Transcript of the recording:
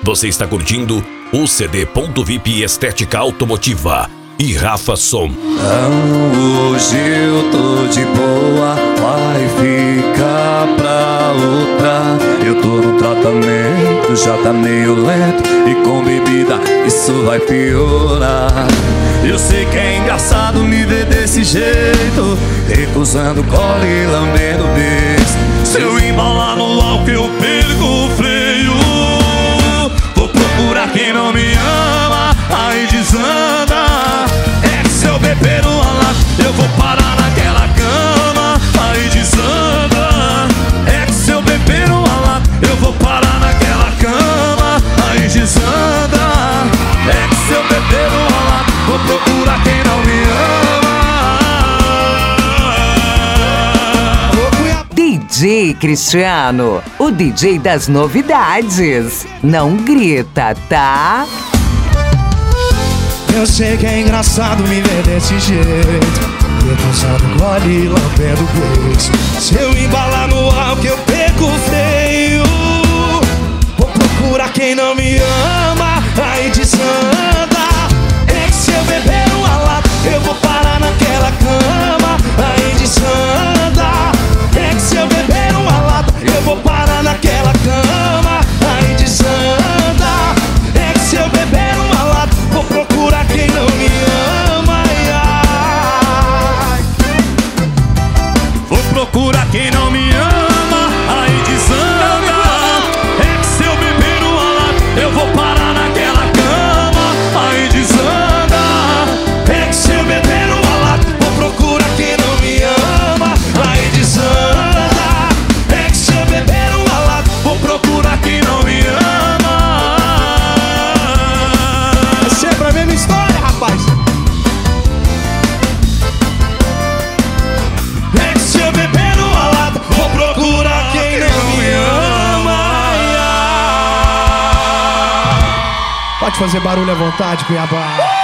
Você está curtindo o CD.VIP Estética Automotiva e Rafa Som. Hoje eu tô de boa, vai ficar pra outra. Eu tô no tratamento, já tá meio lento, e com bebida isso vai piorar. Eu sei que é engraçado me ver desse jeito, recusando cola e lambendo beijo. Se eu embalar no álcool eu perco o freio. Vou procurar quem não me ama, aí desanda. É que se eu beber uma lata eu vou parar naquela cama, aí desanda. É que se eu beber uma lata eu vou parar naquela cama, aí desanda. É que se eu beber uma lata vou procurar quem não me ama. DJ Cristiano, o DJ das novidades. Não grita, tá? Eu sei que é engraçado me ver desse jeito, recusando gole e lambendo beijo. Se eu embalar no álcool eu perco o freio. Vou procurar quem não me ama, aí desanda. É que se eu beber uma lata eu vou parar naquela cama, aí desanda. É que se eu beber uma lata eu vou parar naquela cama, aí desanda. É que se eu beber uma lata vou procurar quem não me ama, ai, ai. Vou procurar quem não me ama, aí desanda. É que se eu beber uma lata eu vou parar naquela cama, aí desanda. É que se eu beber uma lata vou procurar quem não me ama, aí desanda. É que se eu beber uma lata vou procurar quem não me ama. É sempre a mesma história, rapaz. É que se eu beber uma lata vou procurar quem não me ama, ai, ai. Pode fazer barulho à vontade, Cuiabá.